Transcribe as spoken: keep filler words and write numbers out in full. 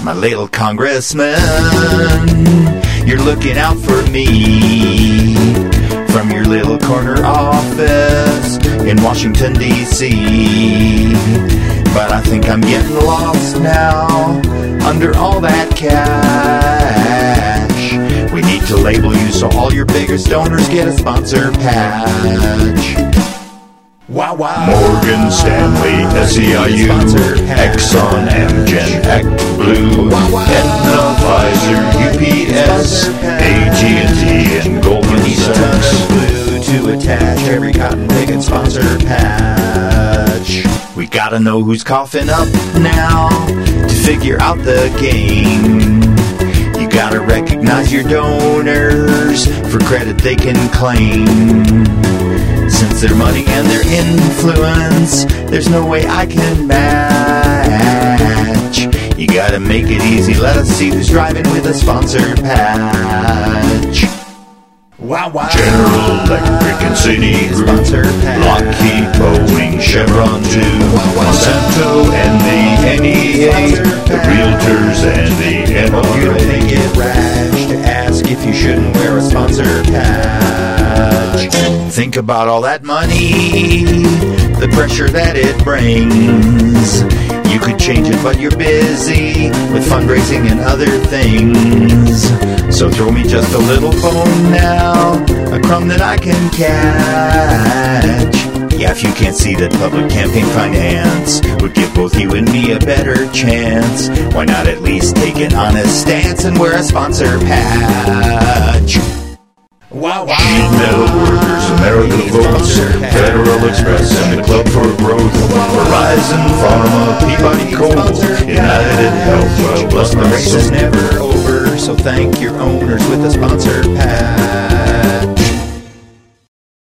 my little congressman. You're looking out for me from your little corner office in Washington, D C But I think I'm getting lost now under all that cash. We need to label you so all your biggest donors get a sponsor patch. Wow, wow. Morgan Stanley, S E I U, Exxon, Amgen, ActBlue, Aetna, Pfizer, U P S, A T and T, and Goldman Sachs. Glue to attach every cotton picking sponsor patch. We gotta know who's coughing up now to figure out the game. You gotta recognize your donors for credit they can claim. Since their money and their influence, there's no way I can match. You gotta make it easy, let us see who's driving with a sponsor patch. Wow, wow. General Electric and Citigroup, Lockheed, Boeing, Chevron too, Monsanto and the N E A, the Realtors and the N R A. You don't think it rash to ask if you shouldn't wear a sponsor patch. Think about all that money, the pressure that it brings. You could change it, but you're busy with fundraising and other things. So throw me just a little bone now, a crumb that I can catch. Yeah, if you can't see that public campaign finance would give both you and me a better chance, why not at least take an honest stance and wear a sponsor patch? Wow, wow. Sheet Metal Workers, America Votes, Federal Express, and the Club for Growth, Horizon Pharma, Peabody Coal, United Health, well, bless the race is never over, so thank your owners with a sponsor patch.